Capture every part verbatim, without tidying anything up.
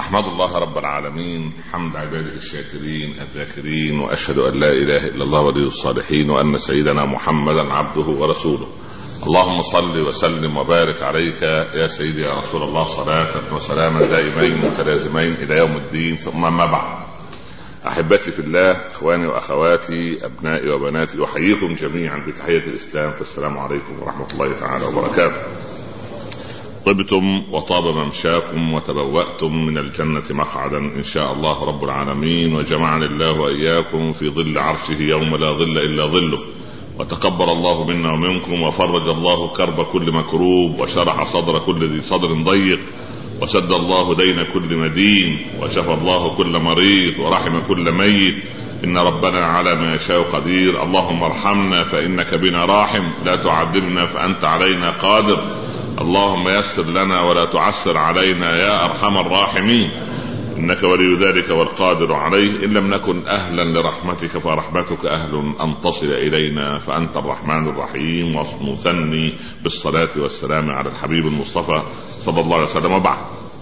أحمد الله رب العالمين حمد عباده الشاكرين الذاكرين، وأشهد أن لا إله إلا الله ولي الصالحين، وأن سيدنا محمدا عبده ورسوله. اللهم صل وسلم وبارك عليك يا سيدي يا رسول الله، صلاة وسلاما دائمين متلازمين إلى يوم الدين. ثم ما بعد، أحبتي في الله، إخواني وأخواتي، أبنائي وبناتي، أحييكم جميعا بتحية الإسلام، فالسلام عليكم ورحمة الله تعالى وبركاته. طبتم وطاب ممشاكم وتبوأتم من الجنة مقعدا إن شاء الله رب العالمين، وجمعني الله وإياكم في ظل عرشه يوم لا ظل إلا ظله، وتقبل الله منا ومنكم، وفرج الله كرب كل مكروب، وشرح صدر كل ذي صدر ضيق، وسد الله دين كل مدين، وشفى الله كل مريض، ورحم كل ميت. إن ربنا على ما يشاء قدير. اللهم ارحمنا فإنك بنا راحم، لا تعذبنا فأنت علينا قادر. اللهم يسر لنا ولا تعسر علينا يا أرحم الراحمين، إنك ولي ذلك والقادر عليه. إن لم نكن أهلا لرحمتك فرحمتك أهل أن تصل إلينا، فأنت الرحمن الرحيم. ومثني بالصلاة والسلام على الحبيب المصطفى صلى الله عليه وسلم. وبعد،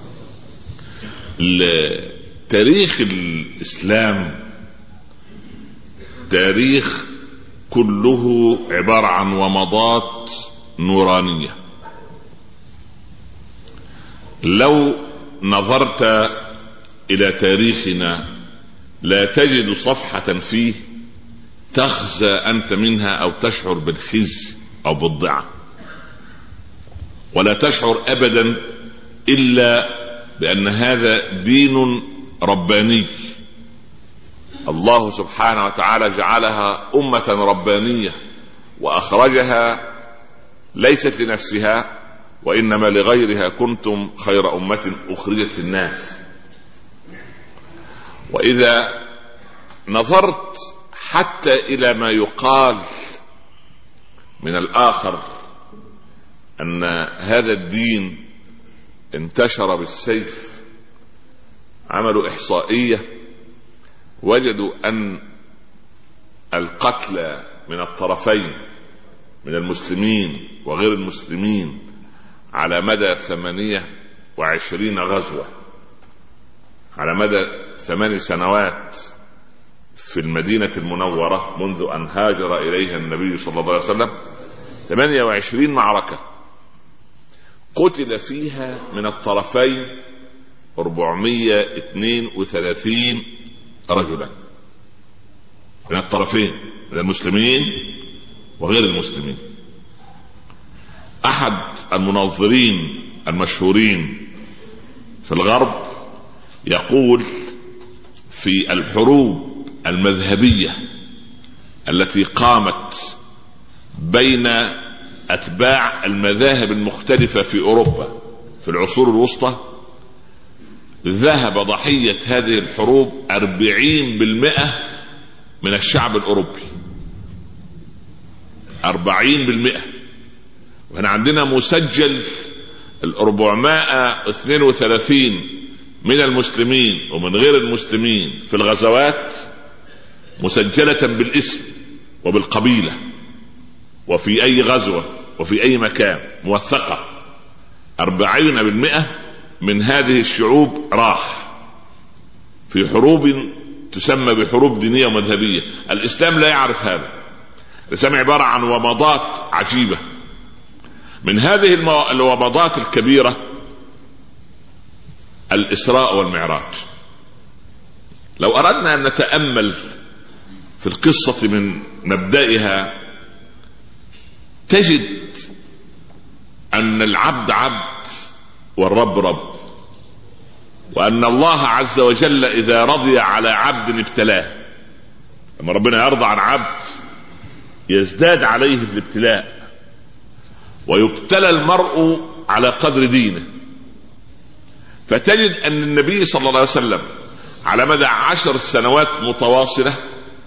تاريخ الإسلام تاريخ كله عبارة عن ومضات نورانية. لو نظرت إلى تاريخنا لا تجد صفحة فيه تخزى أنت منها أو تشعر بالخزي أو بالضعة، ولا تشعر أبدا إلا بأن هذا دين رباني. الله سبحانه وتعالى جعلها أمة ربانية، وأخرجها ليست لنفسها وإنما لغيرها. كنتم خير أمة أخرجت للناس. وإذا نظرت حتى إلى ما يقال من الآخر أن هذا الدين انتشر بالسيف، عملوا إحصائية وجدوا أن القتلى من الطرفين من المسلمين وغير المسلمين على مدى ثمانية وعشرين غزوة، على مدى ثمان سنوات في المدينة المنورة منذ أن هاجر إليها النبي صلى الله عليه وسلم، ثمانية وعشرين معركة قتل فيها من الطرفين أربعمائة واثنين وثلاثين رجلا، من الطرفين من المسلمين وغير المسلمين. أحد المنظرين المشهورين في الغرب يقول في الحروب المذهبية التي قامت بين أتباع المذاهب المختلفة في أوروبا في العصور الوسطى، ذهب ضحية هذه الحروب أربعين بالمئة من الشعب الأوروبي، أربعين بالمئة. وهنا عندنا مسجل الأربعمائة واثنين وثلاثين من المسلمين ومن غير المسلمين في الغزوات، مسجلة بالاسم وبالقبيلة وفي أي غزوة وفي أي مكان، موثقة. أربعين بالمئة من هذه الشعوب راح في حروب تسمى بحروب دينية ومذهبية. الإسلام لا يعرف هذا. الإسلام عبارة عن ومضات عجيبة. من هذه الومضات الكبيرة الإسراء والمعراج. لو أردنا أن نتأمل في القصة من مبدئها، تجد أن العبد عبد والرب رب، وأن الله عز وجل إذا رضي على عبد ابتلاه. لما ربنا يرضى عن عبد يزداد عليه الابتلاء، ويبتلى المرء على قدر دينه. فتجد أن النبي صلى الله عليه وسلم على مدى عشر سنوات متواصلة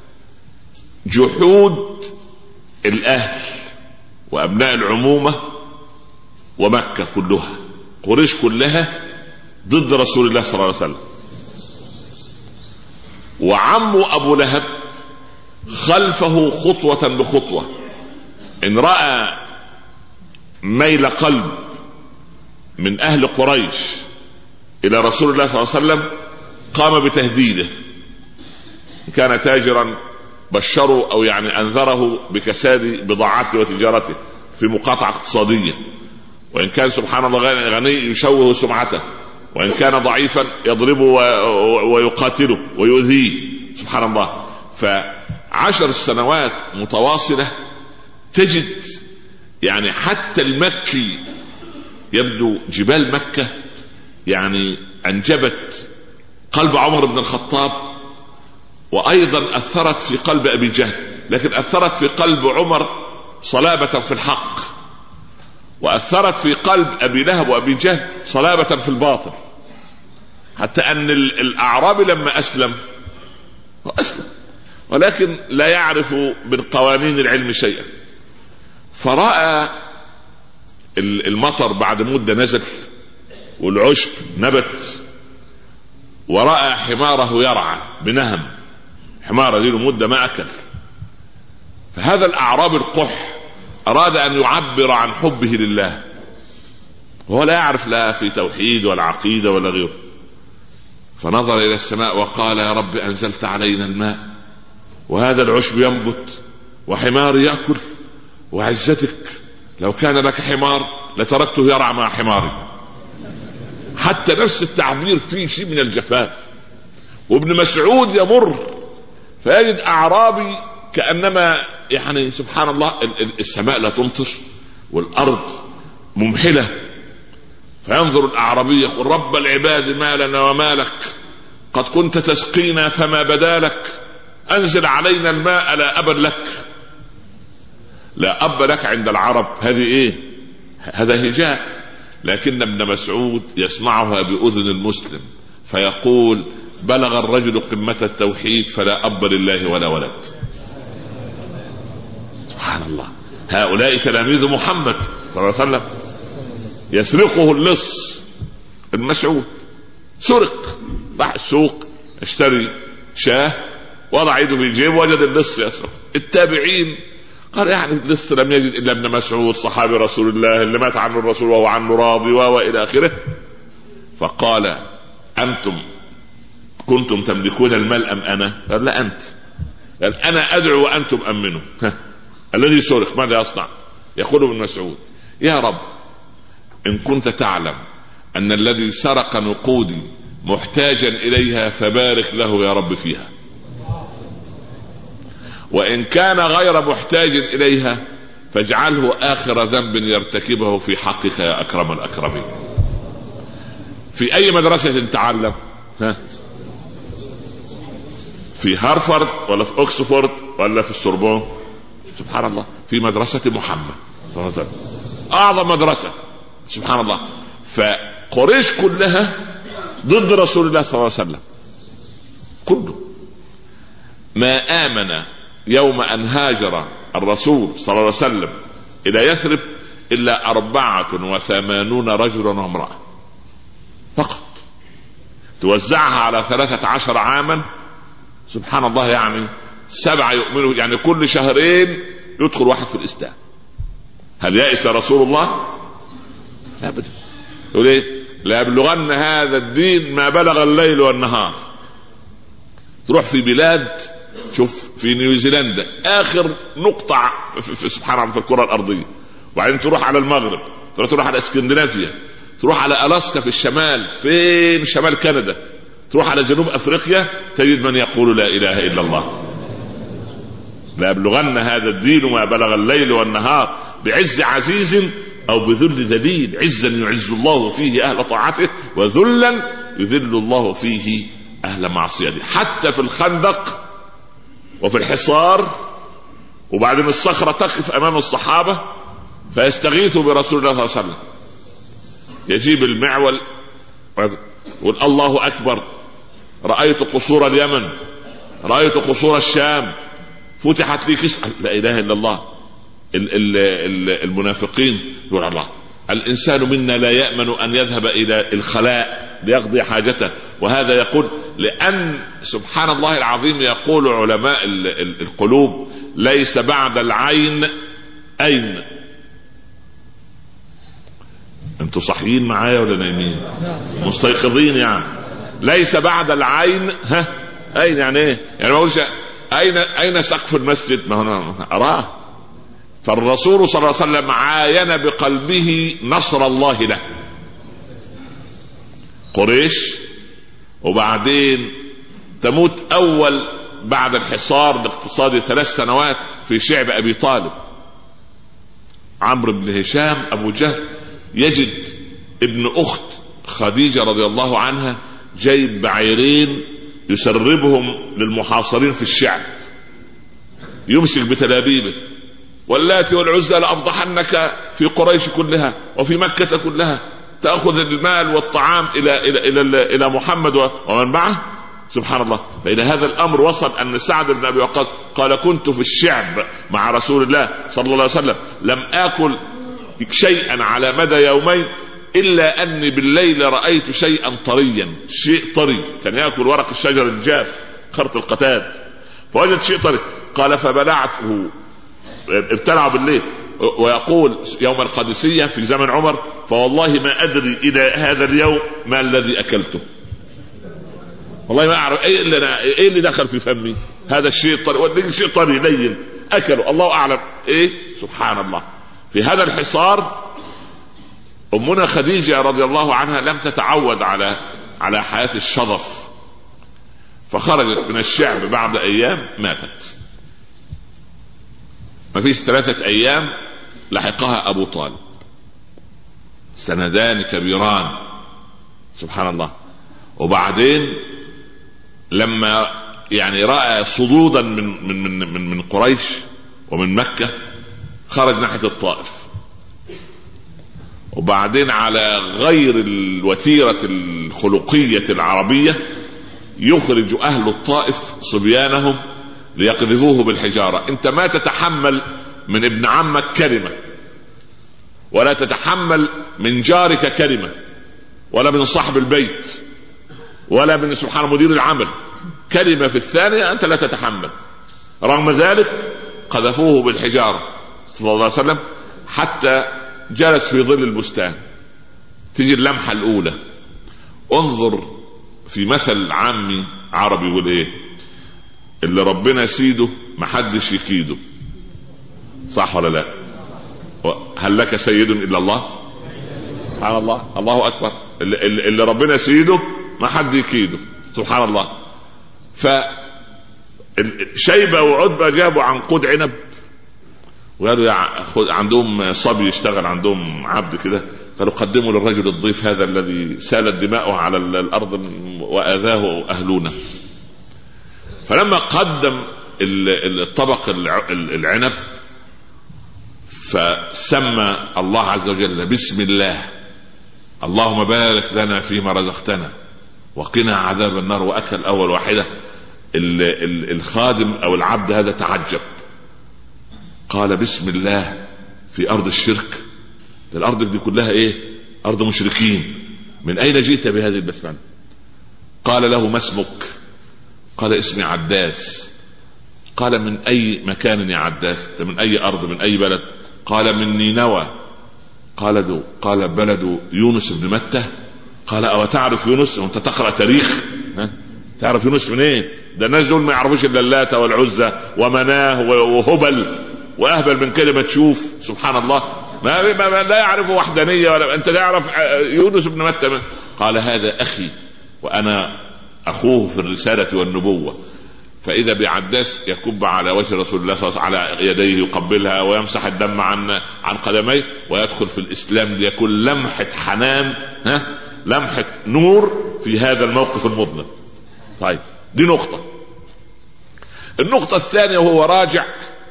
جحود الأهل وأبناء العمومة ومكة كلها، قريش كلها ضد رسول الله صلى الله عليه وسلم. وعمه أبو لهب خلفه خطوة بخطوة. إن رأى ميل قلب من أهل قريش إلى رسول الله صلى الله عليه وسلم قام بتهديده. كان تاجرا بشره أو يعني أنذره بكساد بضاعته وتجارته في مقاطعة اقتصادية، وإن كان سبحان الله غني يشوه سمعته، وإن كان ضعيفا يضربه ويقاتله ويؤذيه سبحان الله. فعشر سنوات متواصلة تجد يعني حتى المكي يبدو جبال مكة يعني أنجبت قلب عمر بن الخطاب، وأيضا أثرت في قلب أبي جهل، لكن أثرت في قلب عمر صلابة في الحق، وأثرت في قلب أبي لهب وأبي جهل صلابة في الباطل، حتى أن الأعرابي لما أسلم أسلم ولكن لا يعرف من قوانين العلم شيئا، فرأى المطر بعد مدة نزل والعشب نبت، ورأى حماره يرعى بنهم، حماره له مدة ما أكل. فهذا الأعرابي القح أراد أن يعبر عن حبه لله، وهو لا يعرف لا في توحيد ولا عقيدة ولا غيره، فنظر إلى السماء وقال يا رب أنزلت علينا الماء وهذا العشب ينبت وحماري يأكل، وعزتك لو كان لك حمار لتركته يرعى مع حماري. حتى نفس التعبير فيه شيء من الجفاف. وابن مسعود يمر فيجد أعرابي كأنما يعني سبحان الله السماء لا تمطر والأرض ممحلة، فينظر الأعرابي يقول رب العباد ما لنا وما لك، قد كنت تسقينا فما بدالك، أنزل علينا الماء لا أبا لك. لا أب لك عند العرب هذه إيه؟ هذا هجاء، لكن ابن مسعود يسمعها بأذن المسلم فيقول بلغ الرجل قمة التوحيد فلا أب لله ولا ولد. سبحان الله. هؤلاء تلاميذ محمد صلى الله عليه وسلم. يسرقه اللص ابن مسعود، سرق، راح السوق اشتري شاه، وضع يده في جيبه وجد اللص يسرق. التابعين قال يعني اللص لم يجد إلا ابن مسعود صحابي رسول الله اللي مات عنه الرسول وهو عنه راضي وإلى آخره. فقال أنتم كنتم تملكون المال أم أنا؟ قال لا أنت. قال أنا أدعو وأنتم أمنوا. الذي سرق ماذا يصنع؟ يقول ابن مسعود يا رب إن كنت تعلم أن الذي سرق نقودي محتاجا إليها فبارك له يا رب فيها، وإن كان غير محتاج إليها فاجعله آخر ذنب يرتكبه في حقك يا أكرم الأكرمين. في أي مدرسة تعلم؟ ها؟ في هارفارد ولا في أكسفورد ولا في السوربون؟ سبحان الله. في مدرسة محمد صلى الله عليه وسلم، أعظم مدرسة سبحان الله. فقريش كلها ضد رسول الله صلى الله عليه وسلم، كله ما آمن يوم أن هاجر الرسول صلى الله عليه وسلم إلى يثرب إلا أربعة وثمانون رجلا وامرأة فقط، توزعها على ثلاثة عشر عاما سبحان الله. يعني سبعة يؤمنوا، يعني كل شهرين يدخل واحد في الإسلام. هل يأس رسول الله؟ أبدا. يقول إيه؟ لا يبلغن هذا الدين ما بلغ الليل والنهار. تروح في بلاد، شوف في نيوزيلندا آخر نقطة في, في سبحان الله في الكرة الأرضية، وبعدين تروح على المغرب، تروح على اسكندنافيا، تروح على ألاسكا في الشمال، فين شمال كندا، تروح على جنوب أفريقيا تجد من يقول لا إله إلا الله. لا يبلغن هذا الدين ما بلغ الليل والنهار بعز عزيز أو بذل ذليل. عزا يعز الله فيه أهل طاعته، وذلا يذل الله فيه أهل معصيته. حتى في الخندق وفي الحصار، وبعدين الصخرة تقف أمام الصحابة فيستغيثوا برسول الله صلى الله عليه وسلم، يجيب المعول يقول الله أكبر، رأيت قصور اليمن، رأيت قصور الشام، فتحت لي كسر. لا إله إلا الله. المنافقين يقول الله الإنسان منا لا يأمن أن يذهب إلى الخلاء ليقضي حاجته، وهذا يقول لأن سبحان الله العظيم يقول علماء القلوب ليس بعد العين أين. انتوا صاحيين معايا ولا نايمين؟ مستيقظين يعني. ليس بعد العين ها اين يعني ايه؟ يعني ما اقولش اين اين سقف المسجد، ما هنا اراه. فالرسول صلى الله عليه وسلم عاين بقلبه نصر الله له. قريش، وبعدين تموت اول بعد الحصار الاقتصادي ثلاث سنوات في شعب ابي طالب. عمرو بن هشام ابو جهل يجد ابن اخت خديجة رضي الله عنها جايب بعيرين يسربهم للمحاصرين في الشعب، يمسك بتلابيبه: واللاتي والعزى لأفضحنك في قريش كلها وفي مكة كلها، تأخذ المال والطعام إلى إلى إلى إلى محمد ومن معه. سبحان الله. فإلى هذا الأمر وصل أن سعد بن أبي وقاص قال: كنت في الشعب مع رسول الله صلى الله عليه وسلم لم آكل شيئا على مدى يومين إلا أني بالليل رأيت شيئا طريا، شيء طري، كان يأكل ورق الشجر الجاف خرط القتاد، فوجد شيء طري. قال: فبلعته، ابتلعه بالليل. ويقول يوم القادسية في زمن عمر: فوالله ما أدري إلى هذا اليوم ما الذي أكلته، والله ما أعرف إيه اللي, إيه اللي دخل في فمي، هذا الشيء الطري، وديك شيء طري لين أكله، الله أعلم إيه. سبحان الله. في هذا الحصار أمنا خديجة رضي الله عنها لم تتعود على على حياة الشظف، فخرجت من الشعب بعد أيام ماتت. ما فيش ثلاثة أيام لحقها أبو طالب، سندان كبيران. سبحان الله. وبعدين لما يعني رأى صدودا من من من من, من قريش ومن مكة خرج ناحية الطائف. وبعدين على غير الوتيرة الخلقية العربية يخرج أهل الطائف صبيانهم ليقذفوه بالحجارة. انت ما تتحمل من ابن عمك كلمة، ولا تتحمل من جارك كلمة، ولا من صاحب البيت، ولا من سبحان مدير العمل كلمة في الثانية أنت لا تتحمل. رغم ذلك قذفوه بالحجارة صلى الله عليه وسلم حتى جلس في ظل البستان. تيجي اللمحة الأولى. انظر في مثل عامي عربي يقول ايه: اللي ربنا سيده محدش يكيده. صح ولا لا؟ هل لك سيد إلا الله؟ سبحان الله. الله أكبر. اللي, اللي ربنا سيده ما حد يكيده. سبحان الله. فشيبة وعتبة جابوا عنقود عنب وقالوا يا عندهم صبي يشتغل عندهم عبد كده، قالوا قدموا للرجل الضيف هذا الذي سالت دماؤه على الأرض وآذاه أهلنا. فلما قدم الطبق العنب فسمى الله عز وجل بسم الله، اللهم بارك لنا فيما رزقتنا وقنا عذاب النار، وأكل أول واحدة. الخادم أو العبد هذا تعجب، قال بسم الله في أرض الشرك، الأرض دي كلها إيه؟ أرض مشركين، من أين جئت بهذه البسملة؟ قال له ما اسمك؟ قال اسمي عداس. قال من أي مكان يا عداس؟ من أي أرض، من أي بلد؟ قال من نينوى. قال دو قال بلد يونس بن متى. قال أو تعرف يونس وانت تقرأ تاريخ؟ ها؟ تعرف يونس من ايه؟ ده الناس دول ما يعرفوش الا اللات والعزى ومناه وهبل واهبل من كده ما تشوف. سبحان الله. ما, ما لا يعرف وحدانية ولا انت لا يعرف يونس بن متى. قال هذا اخي وانا اخوه في الرسالة والنبوة. فاذا بعداس يكب على وجه رسول الله صلى الله عليه وسلم على يديه يقبلها ويمسح الدم عن عن قدميه ويدخل في الاسلام ليكون لمحة حنان، ها، لمحة نور في هذا الموقف المظلم. طيب دي نقطة. النقطة الثانية وهو راجع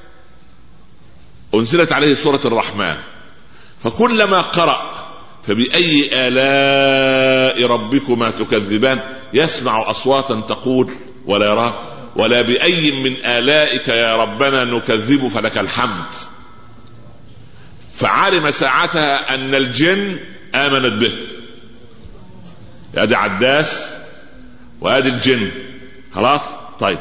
أنزلت عليه سورة الرحمن، فكلما قرأ فبأي آلاء ربكما تكذبان يسمع أصواتا تقول ولا يراه ولا بأي من آلائك يا ربنا نكذب فلك الحمد. فعلم ساعتها أن الجن آمنت به. هذا عداس وهذا الجن خلاص. طيب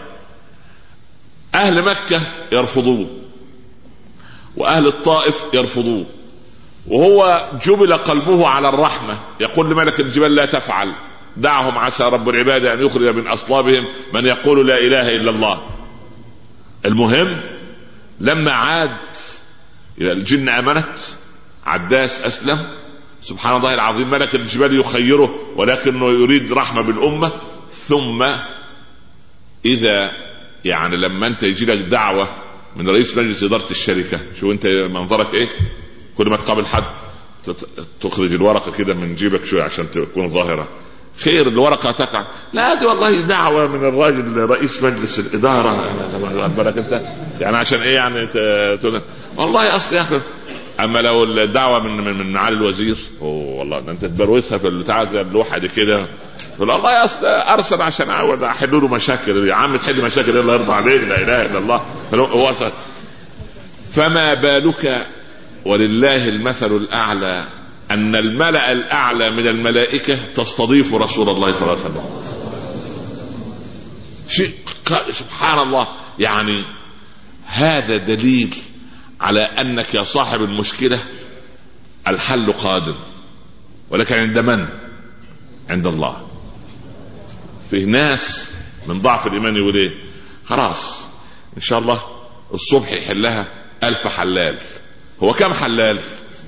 أهل مكة يرفضوه وأهل الطائف يرفضوه وهو جبل قلبه على الرحمة، يقول لملك الجبال لا تفعل، دعهم عسى رب العباد أن يخرج من أصلابهم من يقول لا إله إلا الله. المهم لما عاد إلى الجن أمنت، عداس أسلم، سبحان الله العظيم، ملك الجبال يخيره ولكنه يريد رحمة بالأمة. ثم إذا يعني لما أنت يجي لك دعوة من رئيس مجلس إدارة الشركة، شو أنت منظرك إيه؟ كل ما تقابل حد تخرج الورقة كده من جيبك شوية عشان تكون ظاهرة، خير الورقة تقع، لا دي والله دعوة من الراجل رئيس مجلس الإدارة، انت يعني عشان ايه يعني تقول والله اصل يا اخي. اما لو الدعوة من من, من معالي الوزير، اوه والله انت تبروسها في البتاع اللوحة دي كده، تقول الله اصل ارسل عشان اعود احل له مشاكل، يا عم تحل مشاكل الله يرضى عليك، لا اله الا الله. هو فما بالك ولله المثل الاعلى أن الملأ الأعلى من الملائكة تستضيف رسول الله صلى الله عليه وسلم. شيء سبحان الله، يعني هذا دليل على أنك يا صاحب المشكلة الحل قادم، ولكن عند من؟ عند الله. فيه ناس من ضعف الإيمان يقول إيه؟ خلاص إن شاء الله الصبح يحلها ألف حلال. هو كم حلال؟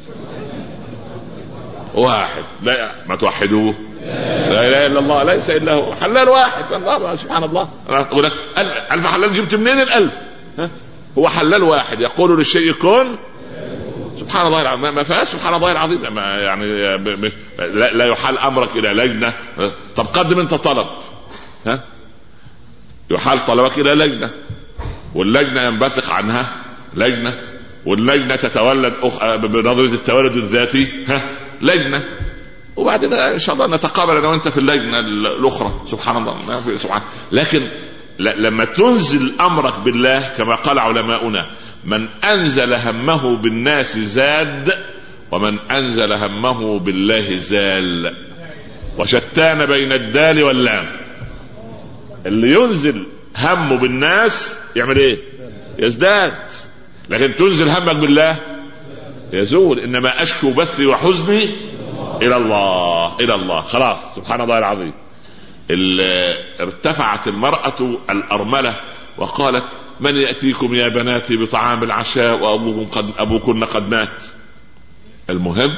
واحد. لا ما توحدوه، لا اله الا الله، ليس الا هو حلال واحد. الله سبحان الله، اقول لك الف حلال، جبت منين الالف؟ ها؟ هو حلال واحد يقول للشيء كن. سبحان الله العظيم، ما فيهاش سبحان الله العظيم، يعني لا, لا يحال امرك الى لجنه. طب قدم انت طلب، ها يحال طلبك الى لجنه، واللجنه ينبثق عنها لجنه، واللجنه تتولد بنظره التولد الذاتي، ها لجنة، وبعدين ان شاء الله نتقابل انا وانت في اللجنة الاخرى. سبحان الله، ما في سبحان. لكن لما تنزل امرك بالله كما قال علماؤنا: من انزل همه بالناس زاد، ومن انزل همه بالله زال، وشتان بين الدال واللام. اللي ينزل همه بالناس يعمل ايه؟ يزداد. لكن تنزل همك بالله يزول. انما اشكو بثي وحزني الى الله، الى الله. خلاص سبحان الله العظيم. ارتفعت المرأة الأرملة وقالت: من يأتيكم يا بناتي بطعام العشاء وأبوكم قد أبوكن قد مات. المهم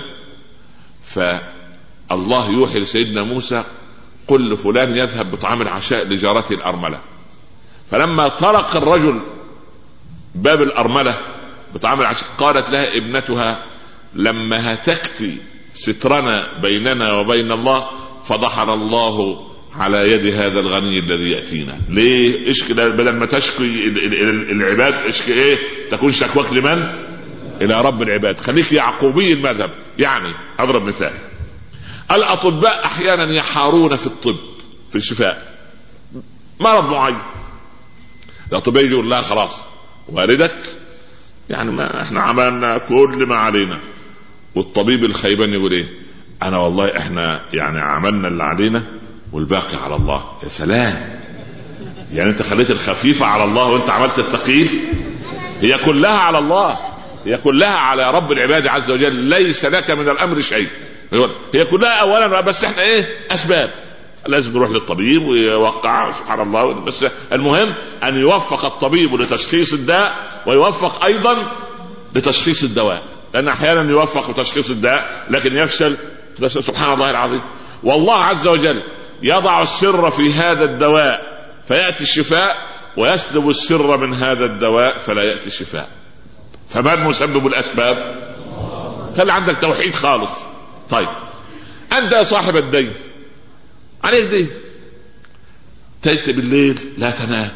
فالله يوحي لسيدنا موسى: قل لفلان يذهب بطعام العشاء لجارته الأرملة. فلما طرق الرجل باب الأرملة بطعام العشاء قالت لها ابنتها: لما هتكت سترنا بيننا وبين الله فضحنا الله على يد هذا الغني الذي يأتينا. ليه؟ اشكي بدل ما تشكي العباد، اشكي ايه؟ تكون شكوك لمن؟ الى رب العباد. خليك يعقوبي المذهب. يعني اضرب مثال: الاطباء احيانا يحارون في الطب في الشفاء مرض معين، الاطباء يقول لا خلاص والدك يعني ما احنا عملنا كل ما علينا، والطبيب الخيبان يقول ايه؟ انا والله احنا يعني عملنا اللي علينا والباقي على الله. يا سلام، يعني انت خليت الخفيفة على الله وانت عملت الثقيل. هي كلها على الله، هي كلها على رب العباد عز وجل، ليس لك من الامر شيء. هي كلها اولا بس احنا ايه؟ اسباب. لازم نروح للطبيب ويوقع سبحان الله، بس المهم ان يوفق الطبيب لتشخيص الداء ويوفق ايضا لتشخيص الدواء، لان احيانا يوفق لتشخيص الداء لكن يفشل. سبحان الله العظيم. والله عز وجل يضع السر في هذا الدواء فيأتي الشفاء، ويسلب السر من هذا الدواء فلا يأتي الشفاء. فمن مسبب الأسباب؟ خلي عندك توحيد خالص. طيب أنت يا صاحب الدين عليك دين، تأتي بالليل لا تنام،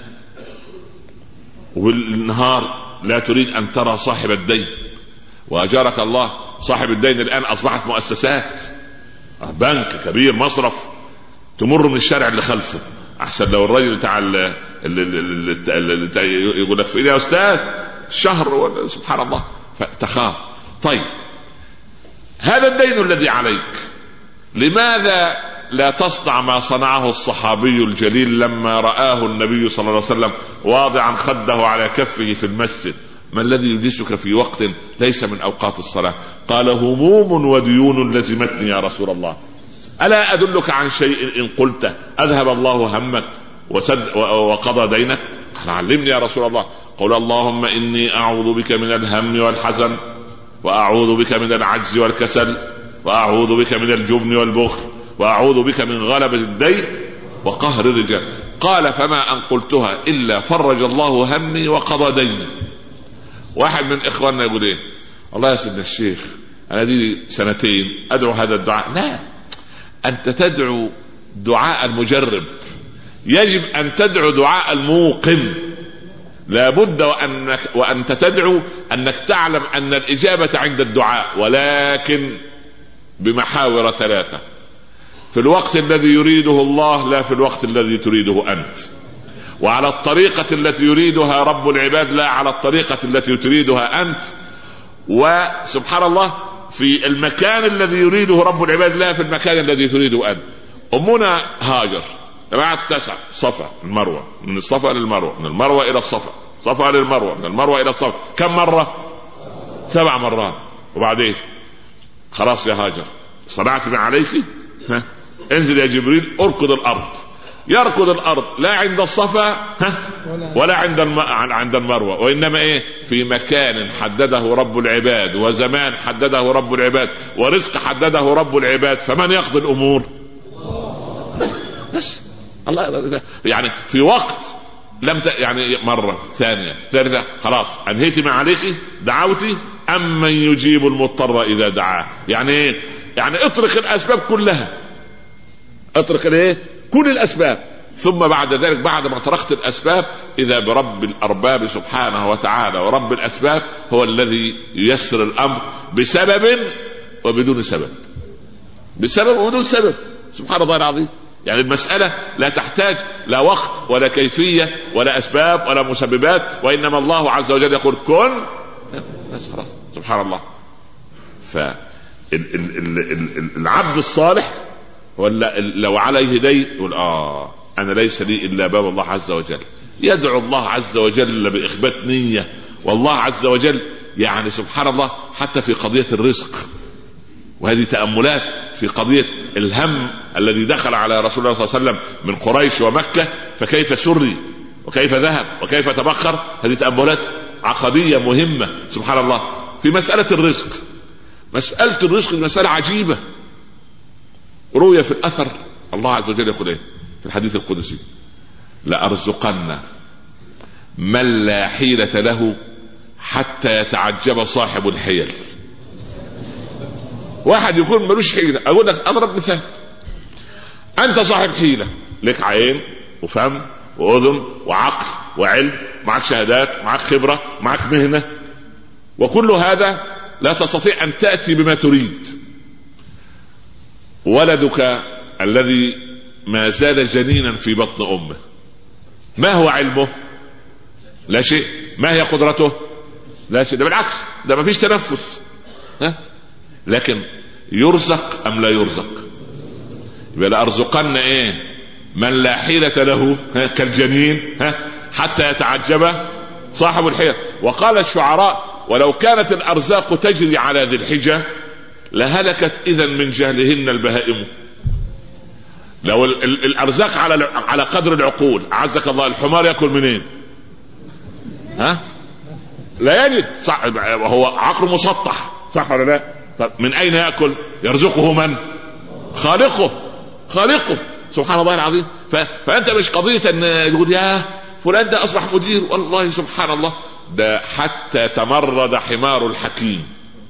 وبالنهار لا تريد أن ترى صاحب الدين. وأجارك الله صاحب الدين الآن أصبحت مؤسسات، بنك كبير، مصرف، تمر من الشارع اللي خلفه احسن لو الراجل بتاع اللي يقول لك يا استاذ شهر، سبحان الله، فتخاف. طيب هذا الدين الذي عليك لماذا لا تصنع ما صنعه الصحابي الجليل لما رآه النبي صلى الله عليه وسلم واضعا خده على كفه في المسجد؟ ما الذي يجلسك في وقت ليس من أوقات الصلاة؟ قال هموم وديون لزمتني يا رسول الله. ألا أدلك عن شيء إن قلت أذهب الله همك وسد وقضى دينك؟ قال علمني يا رسول الله. قل اللهم إني أعوذ بك من الهم والحزن، وأعوذ بك من العجز والكسل، وأعوذ بك من الجبن والبخل، وأعوذ بك من غلبة الدين وقهر الرجال. قال فما أن قلتها إلا فرج الله همي وقضى ديني. واحد من إخواننا يقول إيه؟ الله يا سيدنا الشيخ أنا دي سنتين أدعو هذا الدعاء. لا، أنت تدعو دعاء المجرب، يجب أن تدعو دعاء الموقن. لا بد وأنك وأنت تدعو أنك تعلم أن الإجابة عند الدعاء، ولكن بمحاور ثلاثة: في الوقت الذي يريده الله لا في الوقت الذي تريده أنت، وعلى الطريقة التي يريدها رب العباد لا على الطريقة التي تريدها أنت، وسبحان الله في المكان الذي يريده رب العباد لا في المكان الذي تريده أنت. أمنا هاجر بعد تسع صفا المروة، من الصفا للمروة، من المروة إلى الصفا، صفا للمروة، من المروة إلى الصفا، كم مرة؟ سبع مرات. وبعدين خلاص يا هاجر صنعت ما عليك، ها انزل يا جبريل اركض الأرض. يركض الأرض لا عند الصفا ها ولا عند الم... عند المروة، وإنما إيه؟ في مكان حدده رب العباد، وزمان حدده رب العباد، ورزق حدده رب العباد. فمن يقضي الأمور؟ بس الله. يعني في وقت لم ت... يعني مرة ثانية ثالثة خلاص أنهيت ما عليك، دعوتي أمن يجيب المضطر إذا دعاه. يعني إيه؟ يعني اطرق الأسباب كلها، اطرق الايه؟ كل الأسباب، ثم بعد ذلك بعد ما طرقت الأسباب إذا برب الأرباب سبحانه وتعالى، ورب الأسباب هو الذي ييسر الأمر بسبب وبدون سبب، بسبب وبدون سبب. سبحان الله العظيم. يعني المسألة لا تحتاج لا وقت ولا كيفية ولا أسباب ولا مسببات، وإنما الله عز وجل يقول كن بس خلاص. سبحان الله. فالعبد الصالح ولا لو عليه دين يقول آه أنا ليس لي إلا باب الله عز وجل، يدعو الله عز وجل بإخبات نية، والله عز وجل يعني سبحان الله حتى في قضية الرزق. وهذه تأملات في قضية الهم الذي دخل على رسول الله صلى الله عليه وسلم من قريش ومكة، فكيف سري وكيف ذهب وكيف تبخر. هذه تأملات عقدية مهمة سبحان الله في مسألة الرزق. مسألة الرزق مسألة عجيبة. روي في الأثر الله عز وجل يقول ايه في الحديث القدسي: لأرزقن من لا حيلة له حتى يتعجب صاحب الحيل. واحد يكون ملوش حيلة، أقول لك أضرب مثال: أنت صاحب حيلة، لك عين وفم وأذن وعقل وعلم، معك شهادات، معك خبرة، معك مهنة، وكل هذا لا تستطيع أن تأتي بما تريد. ولدك الذي ما زال جنينا في بطن أمه، ما هو علمه؟ لا شيء. ما هي قدرته؟ لا شيء. ده بالعكس، ده ما فيش تنفس. ها؟ لكن يرزق أم لا يرزق؟ يبقى لأرزقن إيه؟ من لا حيلة له كالجنين ها حتى يتعجب صاحب الحيل. وقال الشعراء: ولو كانت الأرزاق تجري على ذي الحجة لهلكت إذن من جهلهن البهائم. لو الأرزاق على على قدر العقول، أعزك الله، الحمار يأكل منين؟ ها؟ لا يجد، وهو عقل مسطح، صح ولا لا؟ طب من أين يأكل؟ يرزقه من؟ خالقه، خالقه سبحان الله العظيم. فأنت مش قضية أن يقول يا فلان ده أصبح مدير، والله سبحان الله، ده حتى تمرد حمار الحكيم.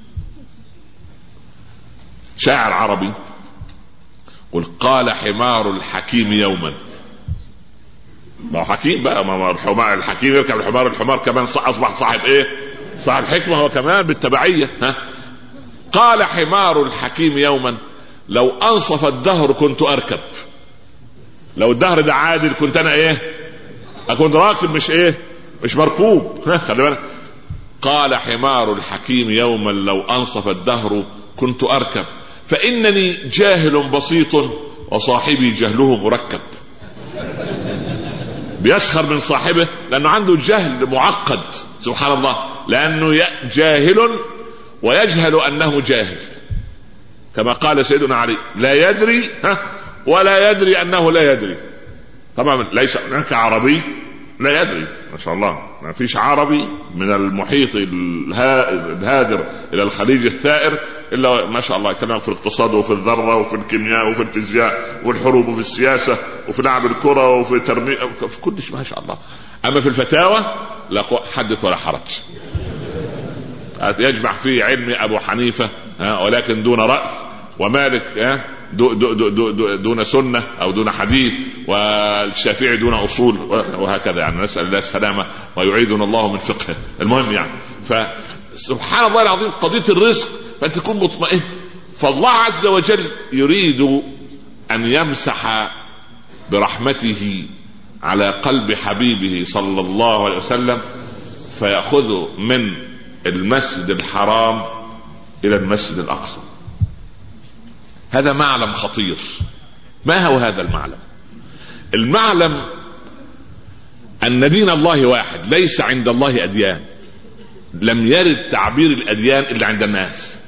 شاعر عربي قل: قال حمار الحكيم يوما. ما هو حكيم بقى، ما الحمار الحكيم يركب الحمار، الحمار كمان أصبح صاحب إيه؟ صاحب حكمة هو كمان بالتبعية. ها؟ قال حمار الحكيم يوما: لو أنصف الدهر كنت أركب. لو الدهر ده عادل كنت أنا إيه؟ أكون راكب مش إيه؟ مش مركوب. خلي بالك. قال حمار الحكيم يوما: لو أنصف الدهر كنت أركب، فإنني جاهل بسيط وصاحبي جهله مركب. بيسخر من صاحبه لأنه عنده جهل معقد سبحان الله. لأنه جاهل ويجهل أنه جاهل، كما قال سيدنا علي: لا يدري ها ولا يدري أنه لا يدري. طبعا ليس هناك عربي لا يدري، ما شاء الله، ما فيش عربي من المحيط الهادر إلى الخليج الثائر إلا ما شاء الله يتكلم في الاقتصاد وفي الذرة وفي الكيمياء وفي الفيزياء والحروب وفي السياسة وفي لعب الكرة وفي ترميم، في كل شيء ما شاء الله. أما في الفتاوى لا حدث ولا حرج، يجمع فيه علم أبو حنيفة ولكن دون رأي، ومالك دو دو دو دو دون سنة أو دون حديث، والشافعي دون أصول، وهكذا. يعني نسأل الله السلامة ويعيذنا الله من فقهه. المهم يعني فسبحان الله العظيم قضية الرزق، فأنت تكون مطمئن. فالله عز وجل يريد أن يمسح برحمته على قلب حبيبه صلى الله عليه وسلم، فيأخذه من المسجد الحرام إلى المسجد الأقصى. هذا معلم خطير. ما هو هذا المعلم؟ المعلم أن دين الله واحد، ليس عند الله أديان. لم يرد تعبير الأديان إلا عند الناس.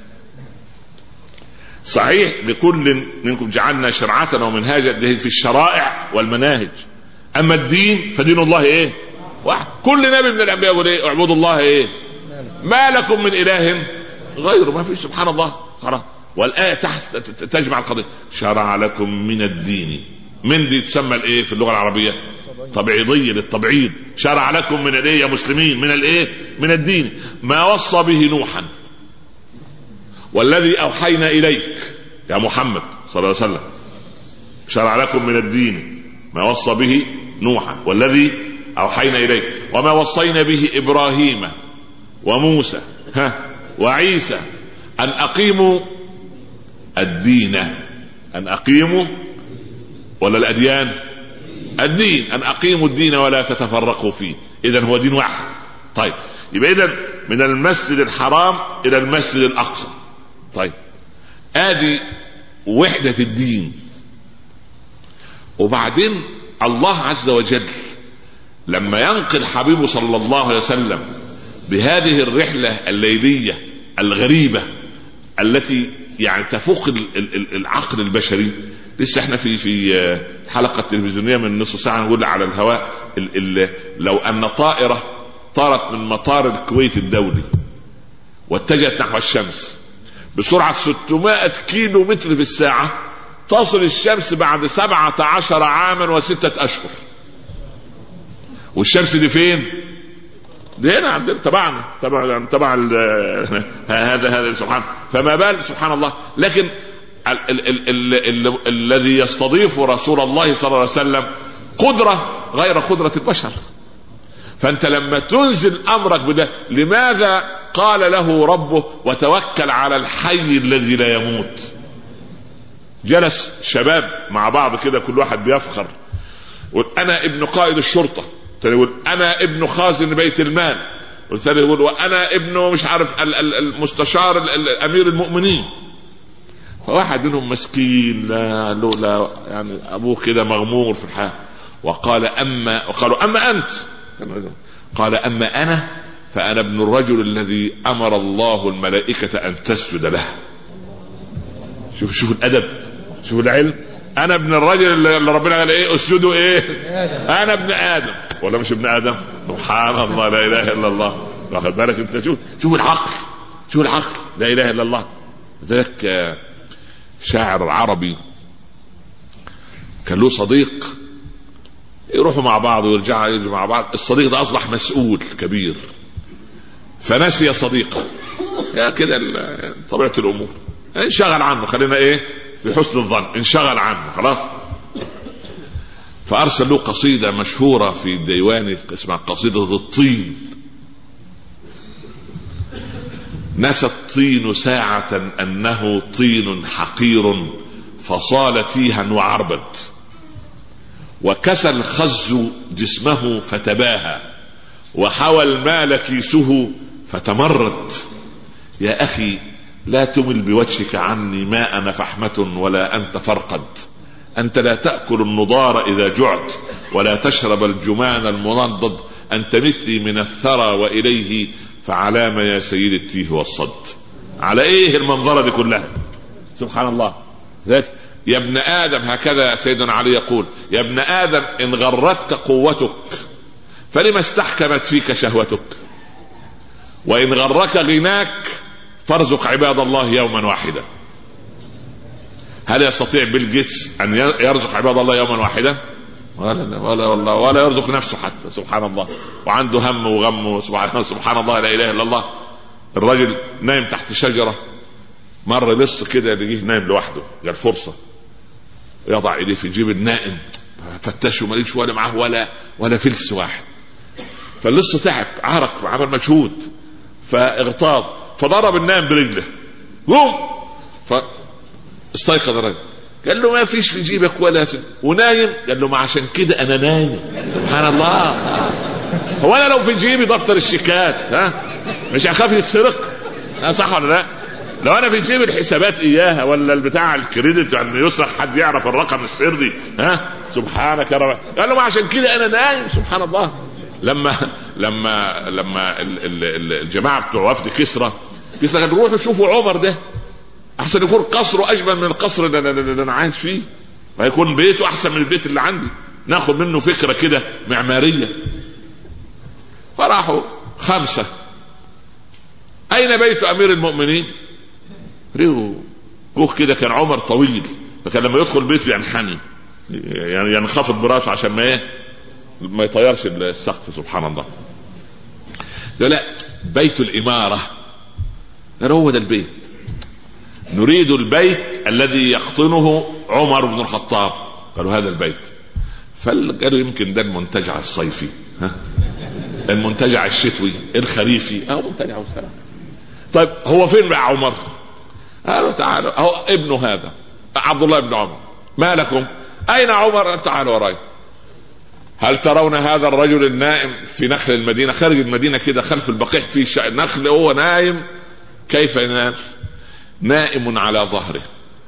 صحيح لكل منكم جعلنا شرعة ومنهاجا في الشرائع والمناهج، أما الدين فدين الله إيه؟ واحد. كل نبي من الأنبياء يقول إيه؟ اعبدوا الله إيه؟ ما لكم من إله غيره. ما في، سبحان الله. خلاص. والآية تحت تجمع القضية. شرع لكم من الدين، من دي تسمى الايه في اللغة العربية؟ تبعيضية للتبعيض. شرع لكم من الايه يا مسلمين؟ من الايه؟ من الدين ما وصى به نوحا والذي اوحينا اليك يا محمد صلى الله عليه وسلم. شرع لكم من الدين ما وصى به نوحا والذي اوحينا اليك وما وصينا به ابراهيم وموسى ها وعيسى ان اقيموا الدين. أن أقيموا ولا الأديان؟ الدين. أن أقيموا الدين ولا تتفرقوا فيه. إذن هو دين واحد. طيب يبقى إذن من المسجد الحرام إلى المسجد الأقصى. طيب آدي وحدة الدين. وبعدين الله عز وجل لما ينقل حبيبه صلى الله عليه وسلم بهذه الرحلة الليلية الغريبة التي يعني تفوق العقل البشري. لسه احنا في في حلقة تلفزيونية من نصف ساعة نقول على الهواء ال ال لو ان طائرة طارت من مطار الكويت الدولي واتجهت نحو الشمس بسرعة ستمائة كيلو متر في الساعة، تصل الشمس بعد سبعة عشر عاما وستة اشهر. والشمس دي فين؟ دي هنا عندنا تبعنا تبع تبع هذا هذا سبحان. فما بال سبحان الله. لكن ال ال ال ال ال الذي يستضيف رسول الله صلى الله عليه وسلم قدرة غير قدرة البشر. فأنت لما تنزل أمرك بده، لماذا قال له ربه وتوكل على الحي الذي لا يموت؟ جلس شباب مع بعض كده كل واحد بيفخر، أنا ابن قائد الشرطة، يقول أنا ابن خازن بيت المال، والثاني يقول وأنا ابن مش عارف المستشار الأمير المؤمنين. فواحد منهم مسكين لا لا يعني أبوه كده مغمور في الحال، وقال أما وقالوا أما أنت؟ قال أما أنا فأنا ابن الرجل الذي أمر الله الملائكة أن تسجد له. شوف شوف الأدب، شوف العلم. أنا ابن الرجل اللي ربنا قال إيه؟ اسجدوا إيه؟ أنا ابن آدم ولا مش ابن آدم؟ سبحان الله، لا إله إلا الله. واخد بالك أنت؟ شوف شوف العقل، شوف العقل، لا إله إلا الله. ذلك شاعر عربي كان له صديق يروحوا مع بعض ويرجعوا يجوا مع بعض. الصديق ده أصبح مسؤول كبير فنسي صديقه. يا كده طبيعة الأمور، انشغل عنه. خلينا إيه في حسن الظن، انشغل عنه خلاص. فأرسل له قصيدة مشهورة في ديوانه اسمها قصيدة الطين. نسى الطين ساعة أنه طين حقير فصال تيها وعربت، وكسى الخز جسمه فتباهى، وحوى المال كيسه فتمرد. يا أخي لا تمل بوجهك عني، ما أنا فحمة ولا أنت فرقد. أنت لا تأكل النضار إذا جعت ولا تشرب الجمان المنضد. أنت مثلي من الثرى وإليه فعلام يا سيد التيه والصد. على ايه المنظرة دي كلها؟ سبحان الله. ذلك يا ابن آدم، هكذا سيدنا علي يقول: يا ابن آدم إن غرتك قوتك فلما استحكمت فيك شهوتك، وإن غرك غناك فارزق عباد الله يوما واحدا. هل يستطيع بيل جيتس أن يرزق عباد الله يوما واحدا؟ ولا ولا ولا, ولا يرزق نفسه حتى. سبحان الله. وعنده هم وغم. سبحان, سبحان الله، لا إله إلا الله. الرجل نايم تحت شجرة، مرة لص كده يجيه نايم لوحده، قال فرصة يضع ايديه في جيب النائم، فتشه ماليش ولا معاه ولا ولا فلس واحد. فاللص تعب، عرق، عمل مجهود، فاغتاظ، فضرب النائم برجله، قوم. فاستيقظ الرجل، قال له ما فيش في جيبك ولا سن. ونايم، قال له ما عشان كده انا نايم. سبحان الله. هو انا لو في جيبي دفتر الشيكات ها مش هخاف يتسرق؟ صح ولا لا؟ لو انا في جيب الحسابات اياها ولا البتاع الكريدت يعني يسرق حد يعرف الرقم السري، ها سبحانك يا رب. قال له ما عشان كده انا نايم. سبحان الله. لما لما لما الجماعه بتوع وفد كسرى كسرى قالوا روحوا شوفوا عمر ده، احسن يكون قصره اجمل من القصر اللي انا عايش فيه، وهيكون بيته احسن من البيت اللي عندي، ناخد منه فكره كده معماريه. فراحوا خمسه: اين بيت امير المؤمنين؟ ريهو كوخ كده، كان عمر طويل، فكان لما يدخل بيته ينحني، يعني ينخفض براسه عشان ما ايه ما يطيرش السقف. سبحان الله. لا، بيت الاماره هو ده البيت، نريد البيت الذي يقطنه عمر بن الخطاب. قالوا هذا البيت. فقالوا يمكن ده المنتجع الصيفي، ها المنتجع الشتوي الخريفي او منتجع والسلام. طيب هو فين بقى عمر؟ قالوا تعالوا، هو ابنه هذا عبد الله بن عمر. ما لكم؟ اين عمر؟ تعالوا وراي. هل ترون هذا الرجل النائم في نخل المدينة، خارج المدينة كده خلف البقيع في نخل، هو نايم. كيف ينام؟ نائم على ظهره،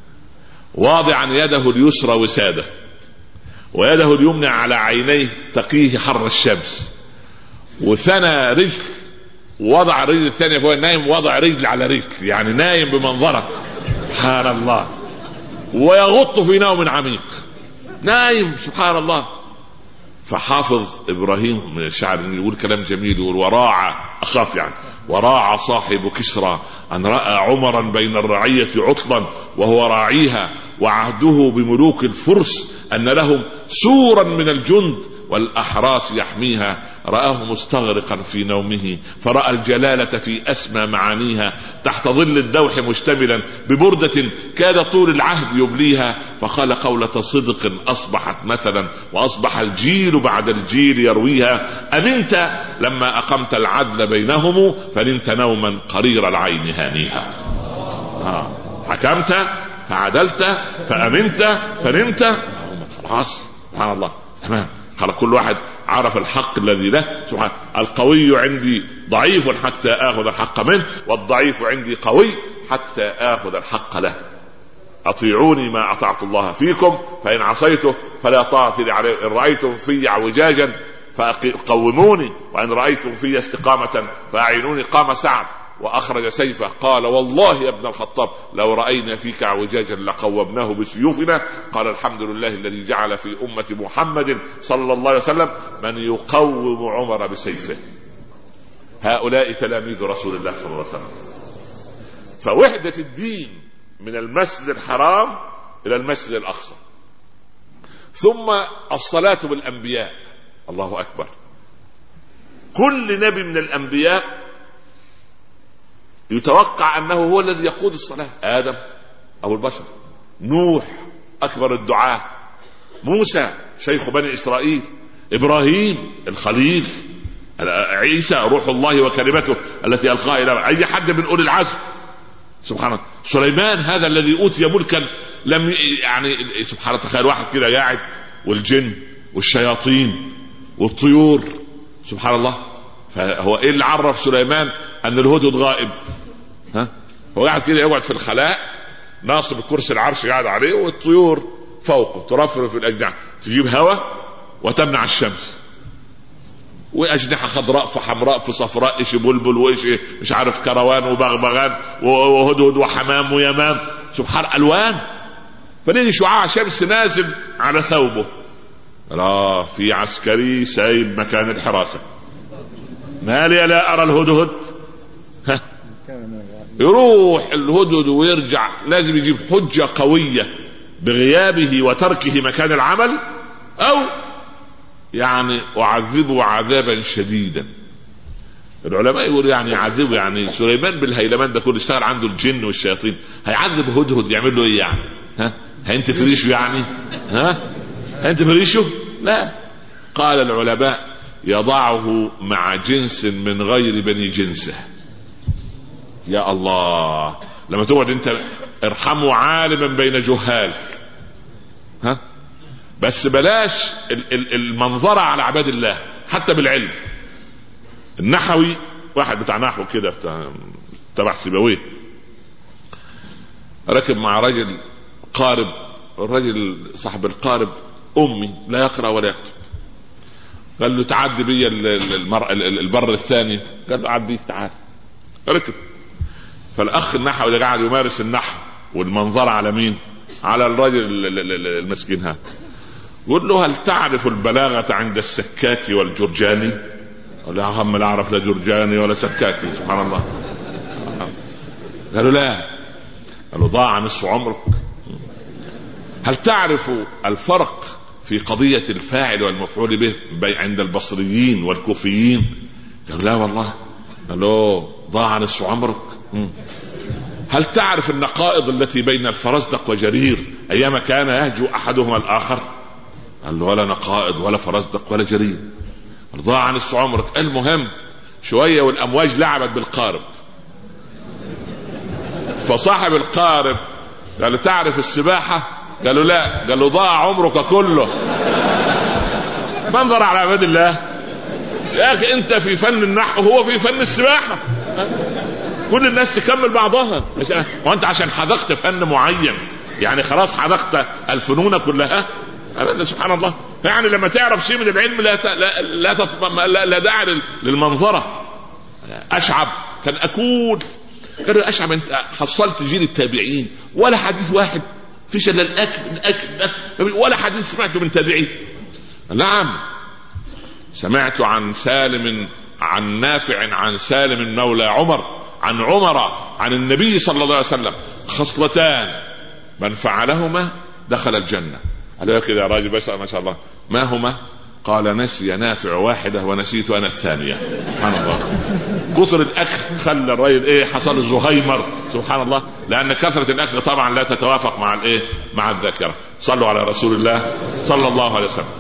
واضعا يده اليسرى وسادة، ويده اليمنى على عينيه تقيه حر الشمس، وثنى رجل، وضع رجل الثانية فوق النايم، وضع رجل على رجل، يعني نايم بمنظرك. سبحان الله. ويغط في نوم عميق، نايم. سبحان الله. فحافظ إبراهيم من الشعر يقول كلام جميل، يقول: وراعى، أخاف يعني، وراعى صاحب كسرى أن رأى عمرا بين الرعية عطلا وهو راعيها، وعهده بملوك الفرس أن لهم سورا من الجند والأحراس يحميها. رآه مستغرقا في نومه، فرأى الجلالة في أسمى معانيها، تحت ظل الدوح مشتملا ببردة كاد طول العهد يبليها، فقال قولة صدق أصبحت مثلا، وأصبح الجيل بعد الجيل يرويها. أمنت لما أقمت العدل بينهم، فنمت نوما قرير العين هانيها. آه. حكمت فعدلت فأمنت فنمت، خلاص. سبحان الله. تمام. خلاص، كل واحد عرف الحق الذي له. سبحان. القوي عندي ضعيف حتى آخذ الحق منه، والضعيف عندي قوي حتى آخذ الحق له. أطيعوني ما أطعت الله فيكم، فإن عصيته فلا طاعة لي عليه. إن رأيتم في اعوجاجا فقوموني، وإن رأيتم في استقامة فأعينوني. قام سعد وأخرج سيفه، قال: والله يا ابن الخطاب لو رأينا فيك اعوجاجا لقومناه بسيوفنا. قال: الحمد لله الذي جعل في أمة محمد صلى الله عليه وسلم من يقوم عمر بسيفه. هؤلاء تلاميذ رسول الله صلى الله عليه وسلم. فوحدة الدين من المسجد الحرام إلى المسجد الأقصى، ثم الصلاة بالأنبياء. الله أكبر. كل نبي من الأنبياء يتوقع أنه هو الذي يقود الصلاة. آدم أبو البشر، نوح أكبر الدعاة، موسى شيخ بني إسرائيل، إبراهيم الخليل، عيسى روح الله وكلمته التي ألقاها إلى أي حد من أولي العزم. سبحان الله. سليمان هذا الذي أوتي ملكا لم يعني سبحان الله. تخيل واحد كده قاعد، والجن والشياطين والطيور. سبحان الله. فهو إيه اللي عرف سليمان أن الهدهد غائب؟ ها؟ هو قاعد كده يقعد في الخلاء، ناصب الكرسي العرش قاعد عليه، والطيور فوقه ترفرف في الأجنحة، تجيب هواء وتمنع الشمس. واجنحه خضراء في حمراء في صفراء، ايش بلبل وايش مش عارف كروان وبغبغان وهدهد وحمام ويمام، سبحان الوان. فنيجي شعاع شمس نازل على ثوبه، لا في عسكري سايب مكان الحراسه، ما لي لا ارى الهدهد. ها يروح الهدهد ويرجع، لازم يجيب حجه قويه بغيابه وتركه مكان العمل، او يعني أعذبه عذابا شديدا. العلماء يقولوا يعني يعذبه، يعني سليمان بالهيلمان ده كله اشتغل عنده الجن والشياطين، هيعذب هدهد يعمل له ايه يعني؟ ها هينت فريشه يعني؟ ها هينت فريشه؟ لا. قال العلماء يضعه مع جنس من غير بني جنسه. يا الله، لما تقعد انت ارحموا عالما بين جهال، ها بس بلاش المنظرة على عباد الله حتى بالعلم. النحوي واحد بتاع نحو كده تبع سيبويه، ركب مع رجل قارب، الرجل صاحب القارب أمي لا يقرأ ولا يكتب، قال له تعدي بي البر الثاني، قال له عديك تعال. ركب، فالأخ النحوي اللي قاعد يمارس النحو والمنظرة على مين؟ على الرجل المسكين هذا. قل له هل تعرف البلاغة عند السكاكي والجرجاني؟ لا هم لا أعرف لا جرجاني ولا سكاكي، سبحان الله. قالوا لا. قالوا ضاع نصف عمرك. هل تعرف الفرق في قضية الفاعل والمفعول به عند البصريين والكوفيين؟ قالوا لا والله. قالوا ضاع نصف عمرك. هل تعرف النقائض التي بين الفرزدق وجرير أيام كان يهجو أحدهما الآخر؟ قال له ولا نقائض ولا فرزدق ولا جرير. ضاع عن نصف عمرك. المهم شوية والأمواج لعبت بالقارب، فصاحب القارب قال له تعرف السباحة؟ قالوا لا. قال له ضاع عمرك كله. منظر على عباد الله يا أخي، أنت في فن النحو هو في فن السباحة، كل الناس تكمل بعضها. وأنت عشان حذقت فن معين يعني خلاص حذقت الفنون كلها؟ سبحان الله. يعني لما تعرف شيء من العلم لا لا لا, لا, لا داعي للمنظرة. أشعب كان أقول، قالوا أشعب أنت حصلت جيل التابعين ولا حديث واحد فيش إلا الأكل الأكل الأكل ولا حديث سمعته من تابعين. نعم سمعت عن سالم عن نافع عن سالم مولى عمر عن عمر عن النبي صلى الله عليه وسلم خصلتان من فعلهما دخل الجنة. قال كده يا راجل بس ما شاء الله، ما هما؟ قال نسي نافع واحدة ونسيت أنا الثانية. سبحان الله. كثر الأكل خلى الراجل إيه حصل الزهيمر، سبحان الله، لأن كثرة الأكل طبعا لا تتوافق مع الإيه مع الذاكرة. صلوا على رسول الله صلى الله عليه وسلم.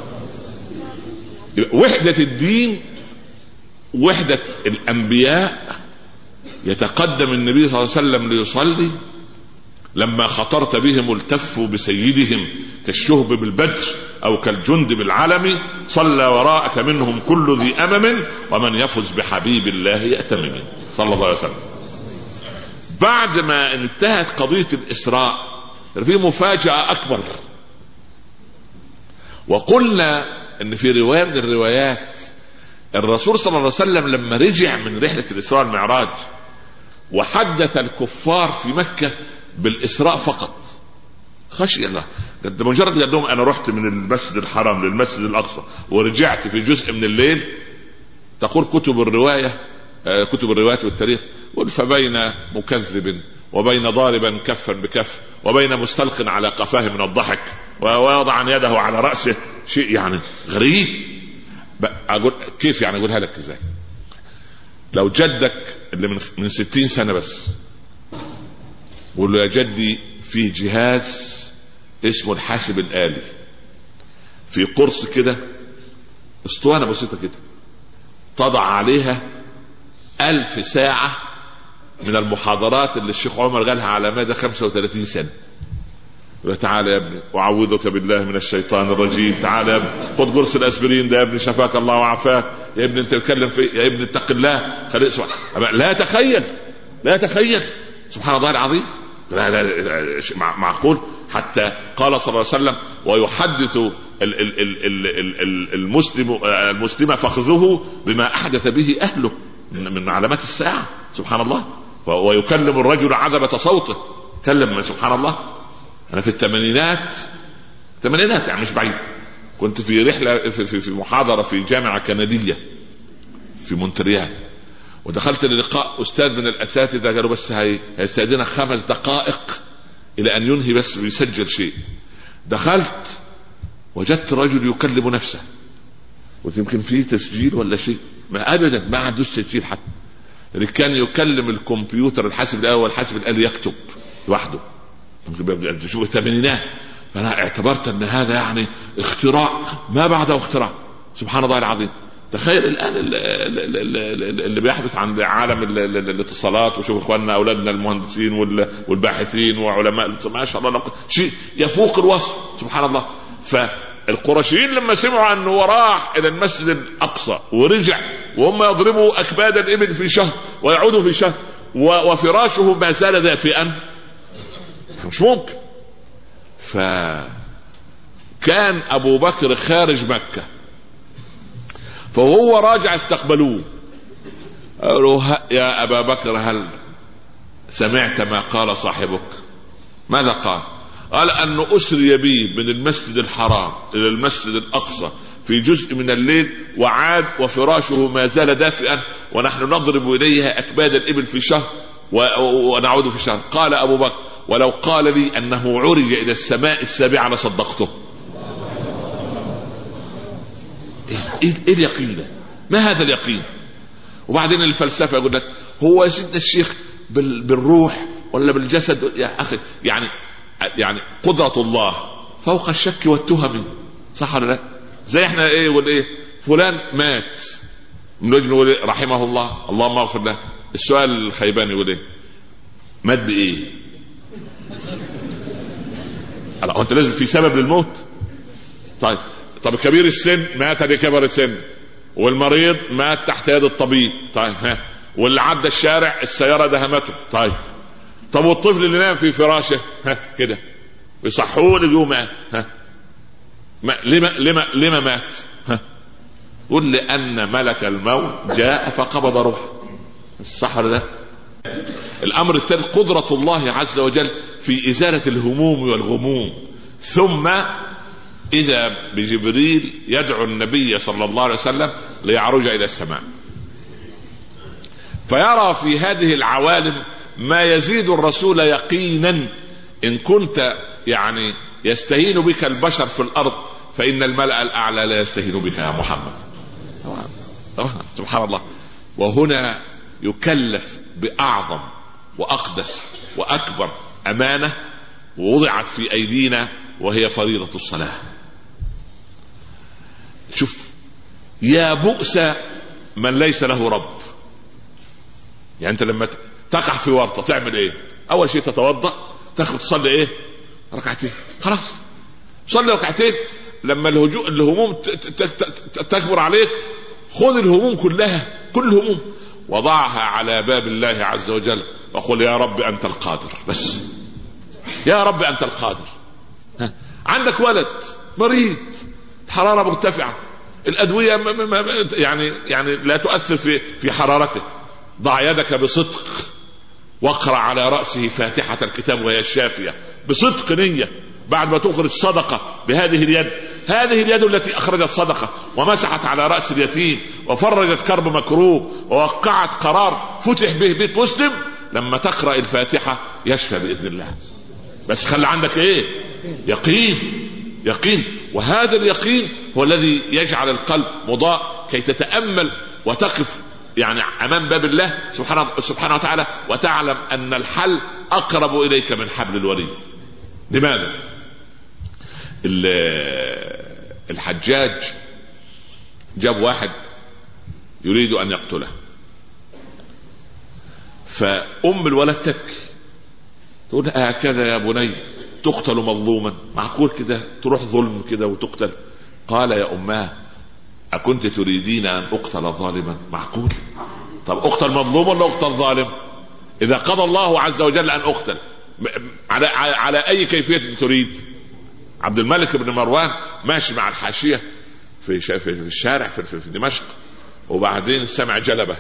وحدة الدين، وحدة الأنبياء. يتقدم النبي صلى الله عليه وسلم ليصلي، لما خطرت بهم التفوا بسيدهم كالشهب بالبدر أو كالجند بالعلم، صلى وراءك منهم كل ذي أمم ومن يفز بحبيب الله يأتمم. صلى الله عليه وسلم. بعد ما انتهت قضية الإسراء في مفاجأة أكبر، وقلنا أن في رواية من الروايات الرسول صلى الله عليه وسلم لما رجع من رحلة الإسراء والمعراج وحدث الكفار في مكة بالإسراء فقط، خشي الله. ده مجرد قال لهم أنا رحت من المسجد الحرام للمسجد الأقصى ورجعت في جزء من الليل، تقول كتب الرواية كتب الروايات والتاريخ، فبين مكذب وبين ضاربا كفا بكف وبين مستلق على قفاه من الضحك ووضع يده على رأسه، شيء يعني غريب. أقول كيف يعني؟ أقولها لك إزاي؟ لو جدك اللي من ستين سنة بس قول له يا جدي فيه جهاز اسمه الحاسب الآلي، في قرص كده اسطوانة بسيطة كده تضع عليها ألف ساعة من المحاضرات اللي الشيخ عمر قالها على مدى خمسة وثلاثين سنة. تعالى يا ابني أعوذك بالله من الشيطان الرجيم، تعالى يا ابني خد قرص الأسبرين ده يا ابني شفاك الله وعافاك، يا ابني انت تتكلم في يا ابني اتق الله خليك. لا تخيل لا تخيل سبحان الله العظيم. لا لا معقول حتى قال صلى الله عليه وسلم: ويحدث المسلم المسلم فخذه بما أحدث به أهله من علامات الساعة. سبحان الله. ويكلم الرجل عذبة صوته، كلم سبحان الله. أنا في الثمانينات الثمانينات يعني مش بعيد، كنت في رحلة في, في محاضرة في جامعة كندية في مونتريال، ودخلت للقاء أستاذ من الأساتذة، قالوا بس هيستأذنك خمس دقائق إلى أن ينهي بس بيسجل شيء. دخلت وجدت رجل يكلم نفسه، قلت يمكن فيه تسجيل ولا شيء، ما أبدا ما عندوش تسجيل حتى، اللي كان يكلم الكمبيوتر الحاسب الآلي والحاسب الآلي يكتب لوحده. شوف الثمانينات، فأنا اعتبرت أن هذا يعني اختراع ما بعده اختراع. سبحان الله العظيم. تخيل الآن اللي بيحدث عند عالم الاتصالات، وشوف إخواننا أولادنا المهندسين والباحثين وعلماء، ما شاء الله شيء يفوق الوصف. سبحان الله. فالقرشيين لما سمعوا أنه راح إلى المسجد الأقصى ورجع وهم يضربوا أكباد الإبل في شهر ويعودوا في شهر وفراشه ما زال دافئا، مش ممكن. فكان أبو بكر خارج مكة، فهو راجع استقبلوه، قالوا: يا أبا بكر هل سمعت ما قال صاحبك؟ ماذا قال؟ قال: أن أسري بي من المسجد الحرام إلى المسجد الأقصى في جزء من الليل وعاد وفراشه ما زال دافئا ونحن نضرب إليها أكباد الإبل في شهر ونعود في شهر. قال أبو بكر: ولو قال لي أنه عرج إلى السماء السابعة لصدقته. إيه, إيه اليقين ده؟ ما هذا اليقين؟ وبعدين الفلسفة يقول لك هو سيدنا الشيخ بالروح ولا بالجسد؟ يا أخي يعني يعني قدرة الله فوق الشك والتهم، صح ولا لا؟ زي احنا ايه يقول ايه فلان مات، نقول إيه؟ رحمه الله، اللهم اغفر له. السؤال الخيباني يقول ايه؟ مات بايه؟ هو انت لازم في سبب للموت؟ طيب طب كبير السن مات لكبر السن، والمريض مات تحت يد الطبيب، طيب ها، واللي عدى الشارع السيارة دهمته، طيب طب والطفل اللي نام في فراشه ها كده بيصحوه لجوه مات، ها ما لما لما لما مات؟ ها قل لأن ملك الموت جاء فقبض روحه، صح ولا لا؟ الأمر الثالث قدرة الله عز وجل في إزالة الهموم والغموم. ثم إذا بجبريل يدعو النبي صلى الله عليه وسلم ليعرج إلى السماء، فيرى في هذه العوالم ما يزيد الرسول يقينا. إن كنت يعني يستهين بك البشر في الأرض فإن الملأ الأعلى لا يستهين بك يا محمد. سبحان الله. وهنا يكلف بأعظم وأقدس وأكبر أمانة ووضعت في أيدينا، وهي فريضة الصلاة. شوف يا بؤس من ليس له رب. يعني أنت لما تقع في ورطة تعمل إيه؟ أول شيء تتوضأ، تاخد تصلي إيه؟ ركعتين، خلاص صلي ركعتين. لما الهموم تكبر عليك خذ الهموم كلها، كل الهموم وضعها على باب الله عز وجل وقل يا رب أنت القادر، بس يا رب أنت القادر. ها. عندك ولد مريض، حرارة مرتفعة، الأدوية يعني يعني لا تؤثر في في حرارته، ضع يدك بصدق واقرأ على رأسه فاتحة الكتاب وهي الشافية بصدق نية، بعد ما تخرج صدقة بهذه اليد، هذه اليد التي أخرجت صدقة ومسحت على رأس اليتيم وفرجت كرب مكروب ووقعت قرار فتح به بيت مسلم، لما تقرأ الفاتحة يشفى بإذن الله. بس خلي عندك إيه؟ يقين، يقين. وهذا اليقين هو الذي يجعل القلب مضاء كي تتأمل وتقف يعني أمام باب الله سبحانه, سبحانه وتعالى وتعلم أن الحل أقرب إليك من حبل الوريد. لماذا؟ الحجاج جاب واحد يريد أن يقتله، فأم الولد تبكي تقول هكذا يا بني تقتل مظلوما؟ معقول كده تروح ظلم كده وتقتل؟ قال يا أماه أكنت تريدين أن أقتل ظالما؟ معقول؟ طب أقتل مظلوما ولا أقتل ظالم؟ إذا قضى الله عز وجل أن أقتل على على اي كيفيه تريد. عبد الملك بن مروان ماشي مع الحاشيه في في الشارع في, في دمشق، وبعدين سمع جلبه.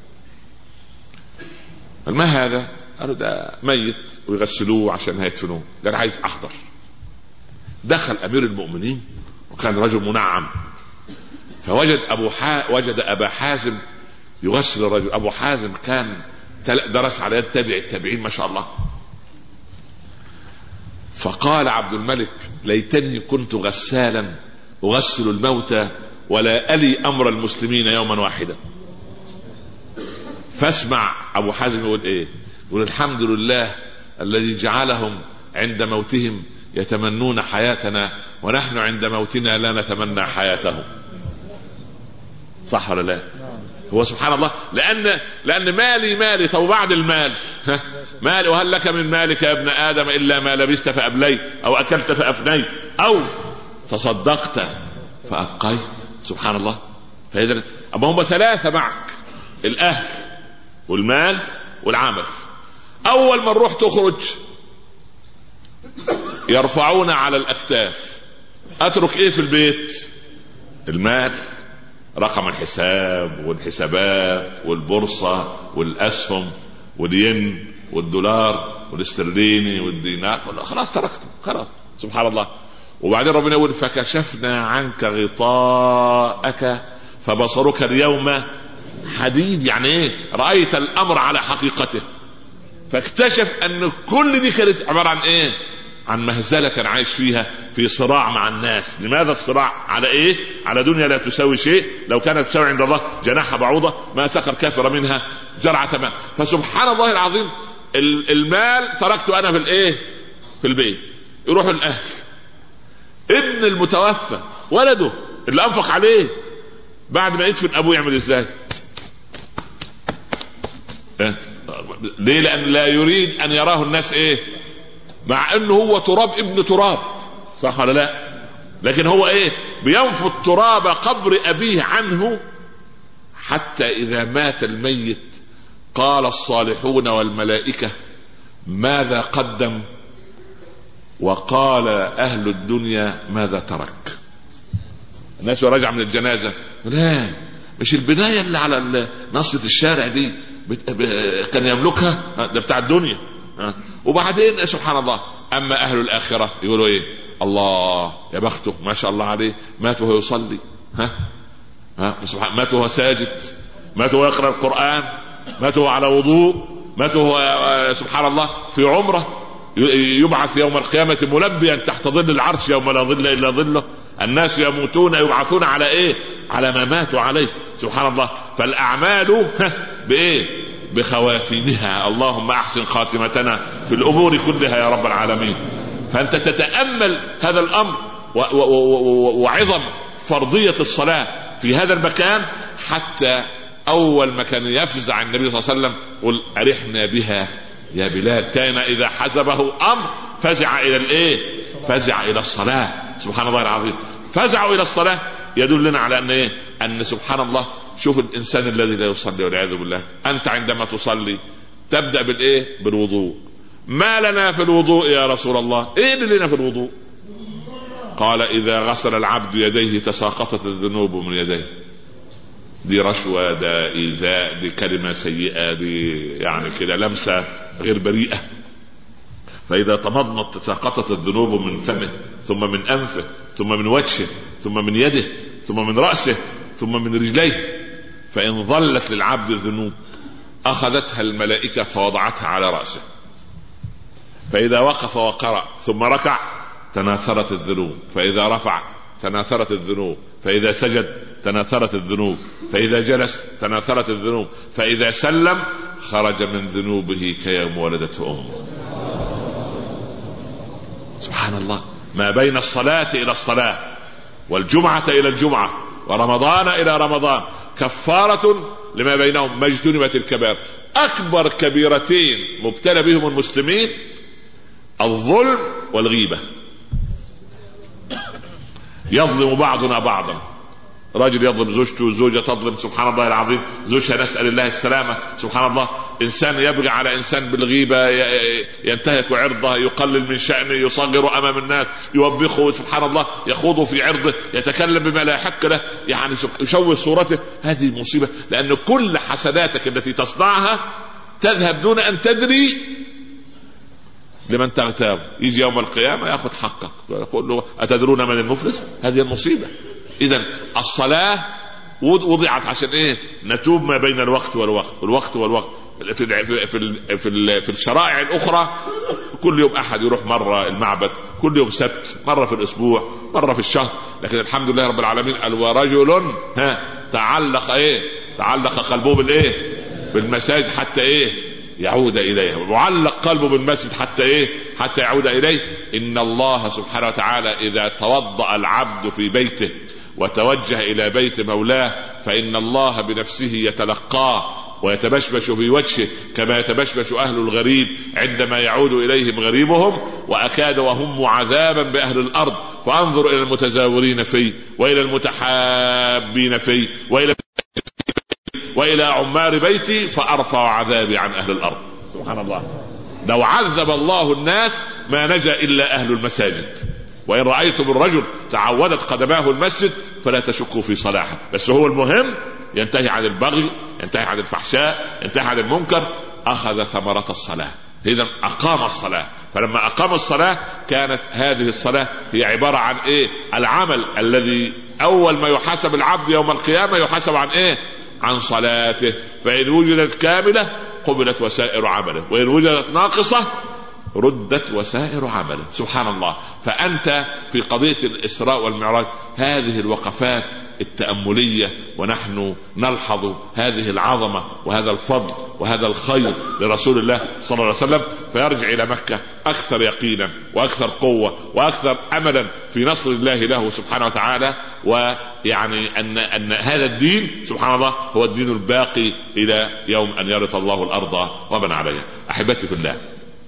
قال ما هذا؟ قالوا ده ميت ويغسلوه عشان هيدفنوه. قال عايز احضر. دخل امير المؤمنين وكان رجل منعم، فوجد ابو حا... وجد ابا حازم يغسل الرجل. ابو حازم كان درس على يد تابع التابعين ما شاء الله. فقال عبد الملك ليتني كنت غسالا اغسل الموتى ولا الي امر المسلمين يوما واحدا. فاسمع ابو حازم يقول ايه؟ يقول الحمد لله الذي جعلهم عند موتهم يتمنون حياتنا ونحن عند موتنا لا نتمنى حياتهم. صح ولا لا؟ هو سبحان الله. لأن لأن مالي مالي. طب بعد المال مالي، وهل لك من مالك يا ابن آدم إلا ما لبست فأبليت أو أكلت فأفنيت أو تصدقت فأبقيت. سبحان الله. فإذا أما هم ثلاثة معك: الأهل والمال والعمل. أول ما نروح تخرج يرفعون على الأكتاف. أترك إيه في البيت؟ المال، رقم الحساب والحسابات والبورصة والأسهم والين والدولار والاسترليني والدينار، خلاص تركته خلاص. سبحان الله. وبعدين ربنا يقول فكشفنا عنك غطاءك فبصرك اليوم حديد. يعني ايه؟ رأيت الأمر على حقيقته. فاكتشف أن كل دي كانت عبارة عن ايه؟ عن مهزلة كان عايش فيها في صراع مع الناس. لماذا الصراع؟ على ايه؟ على دنيا لا تساوي شيء، لو كانت تساوي عند الله جناح بعوضة ما سقى الكافر منها جرعة ماء. فسبحان الله العظيم المال تركته انا في الايه؟ في البيت. يروح الاهل، ابن المتوفى ولده اللي انفق عليه بعد ما يدفن ابوه يعمل ازاي؟ اه؟ ليه؟ لان لا يريد ان يراه الناس ايه؟ مع انه هو تراب ابن تراب. صح ولا لا؟ لكن هو ايه؟ بينفض تراب قبر ابيه عنه، حتى اذا مات الميت قال الصالحون والملائكة ماذا قدم؟ وقال اهل الدنيا ماذا ترك؟ الناس رجع من الجنازة، لا مش البناية اللي على نصة الشارع دي كان يملكها، ده بتاع الدنيا. وبعدين سبحان الله، اما اهل الاخره يقولوا ايه؟ الله يا بخته ما شاء الله عليه، مات وهو يصلي، ها ها سبحان، مات وهو ساجد، مات وهو يقرا القران، مات وهو على وضوء، مات وهو سبحان الله في عمره، يبعث يوم القيامه ملبيا تحت ظل العرش يوم لا ظل الا ظله. الناس يموتون يبعثون على ايه؟ على ما ماتوا عليه. سبحان الله. فالاعمال بايه؟ بخواتيمها. اللهم احسن خاتمتنا في الامور كلها يا رب العالمين. فانت تتامل هذا الامر وعظم فرضيه الصلاه في هذا المكان، حتى اول ما كان يفزع النبي صلى الله عليه وسلم قل ارحنا بها يا بلال، كان اذا حزبه امر فزع الى الايه؟ فزع الى الصلاه. سبحان الله العظيم. فزعوا الى الصلاه يدلنا على ان ايه؟ ان سبحان الله. شوف الانسان الذي لا يصلي والعياذ بالله، انت عندما تصلي تبدا بالايه؟ بالوضوء. ما لنا في الوضوء يا رسول الله؟ ايه اللي لنا في الوضوء؟ قال اذا غسل العبد يديه تساقطت الذنوب من يديه. دي رشوه، ده ايذاء، دي كلمه سيئه، دي يعني كده لمسه غير بريئه. فاذا تمضمض تساقطت الذنوب من فمه ثم من انفه ثم من وجهه ثم من يده ثم من راسه ثم من رجليه. فإن ظلت للعبد الذنوب أخذتها الملائكة فوضعتها على رأسه. فإذا وقف وقرأ ثم ركع تناثرت الذنوب، فإذا رفع تناثرت الذنوب، فإذا سجد تناثرت الذنوب، فإذا جلس تناثرت الذنوب، فإذا سلم خرج من ذنوبه كيوم ولدته أمه. سبحان الله. ما بين الصلاة إلى الصلاة والجمعة إلى الجمعة ورمضان إلى رمضان كفارة لما بينهم ما اجتنبت الكبائر. أكبر كبيرتين مبتلى بهم المسلمين الظلم والغيبة. يظلم بعضنا بعضا، رجل يظلم زوجته، زوجة تظلم سبحان الله العظيم زوجها، نسأل الله السلامة. سبحان الله. إنسان يبغي على إنسان بالغيبة، ينتهك عرضه، يقلل من شأنه، يصغر أمام الناس، يوبخه سبحان الله، يخوض في عرضه، يتكلم بما لا يحق له، يعني يشوه صورته. هذه مصيبة، لأن كل حسناتك التي تصنعها تذهب دون أن تدري لمن تغتاب. يجي يوم القيامة يأخذ حقك، يقول له أتدرون من المفلس؟ هذه المصيبة. إذن الصلاة وضعت عشان إيه؟ نتوب ما بين الوقت والوقت والوقت والوقت. في في في في, في الشرائع الأخرى كل يوم أحد يروح مرة المعبد، كل يوم سبت، مرة في الأسبوع، مرة في الشهر. لكن الحمد لله رب العالمين قال ورجل ها تعلق إيه؟ تعلق قلبه بالإيه؟ بالمساجد حتى إيه؟ يعود إليها. معلق قلبه بالمسجد حتى إيه؟ حتى يعود إليه. إن الله سبحانه وتعالى إذا توضأ العبد في بيته وتوجه إلى بيت مولاه فإن الله بنفسه يتلقاه ويتبشبش في وجهه كما يتبشبش أهل الغريب عندما يعود إليهم غريبهم. وأكاد وهم عذابا بأهل الأرض فأنظر إلى المتزاورين فيه وإلى المتحابين فيه وإلى وإلى عمار بيتي فأرفع عذابي عن أهل الأرض. سبحان الله. لو عذب الله الناس ما نجا إلا أهل المساجد. وإن رأيتم الرجل تعودت قدماه المسجد فلا تشكوا في صلاحه، بس هو المهم ينتهي عن البغي، ينتهي عن الفحشاء، ينتهي عن المنكر، أخذ ثمرة الصلاة. إذن أقام الصلاة. فلما أقام الصلاة كانت هذه الصلاة هي عبارة عن إيه؟ العمل الذي أول ما يحاسب العبد يوم القيامة يحاسب عن إيه؟ عن صلاته. فإن وجدت كاملة قبلت وسائر عمله، وإن وجدت ناقصة ردت وسائر عمله. سبحان الله. فأنت في قضية الإسراء والمعراج هذه الوقفات التأملية ونحن نلحظ هذه العظمة وهذا الفضل وهذا الخير لرسول الله صلى الله عليه وسلم، فيرجع إلى مكة أكثر يقينا وأكثر قوة وأكثر أملا في نصر الله له سبحانه وتعالى. ويعني أن, أن هذا الدين سبحان الله هو الدين الباقي إلى يوم أن يرث الله الأرض ومن عليها. أحبتي في الله،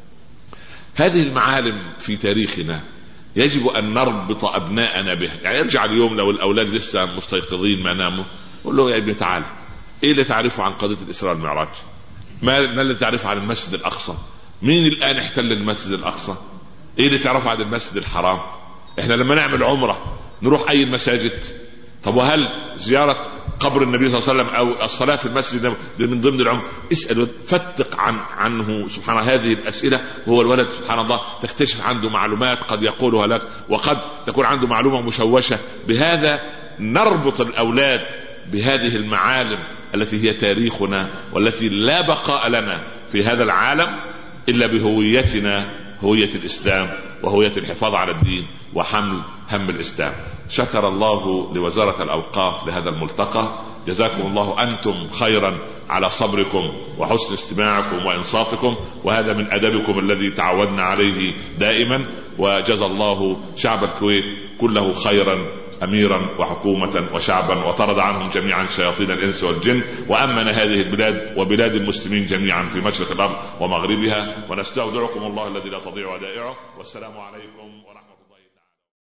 هذه المعالم في تاريخنا يجب أن نربط أبناءنا بها. يعني يرجع اليوم لو الأولاد لسه مستيقظين ما ناموا قل له يا ابني تعال، إيه اللي تعرفه عن قضية الإسراء والمعراج؟ ما اللي تعرفه عن المسجد الأقصى؟ مين الآن احتل المسجد الأقصى؟ إيه اللي تعرفه عن المسجد الحرام؟ إحنا لما نعمل عمرة نروح أي المساجد؟ طب وهل زيارة قبر النبي صلى الله عليه وسلم أو الصلاة في المسجد من ضمن العمر؟ اسأل فتق عن عنه سبحان الله هذه الأسئلة. وهو الولد سبحان الله تكتشف عنده معلومات قد يقولها لك وقد تكون عنده معلومة مشوشة. بهذا نربط الأولاد بهذه المعالم التي هي تاريخنا والتي لا بقاء لنا في هذا العالم إلا بهويتنا، هوية الإسلام وهوية الحفاظ على الدين وحمل هم الإسلام. شكر الله لوزارة الأوقاف لهذا الملتقى. جزاكم الله أنتم خيرا على صبركم وحسن استماعكم وإنصاتكم، وهذا من أدبكم الذي تعودنا عليه دائما. وجزا الله شعب الكويت كله خيرا أميرا وحكومة وشعبا، وطرد عنهم جميعا شياطين الإنس والجن، وأمن هذه البلاد وبلاد المسلمين جميعا في مشرق الأرض ومغربها. ونستودعكم الله الذي لا تضيع ودائعه. والسلام عليكم ورحمة الله.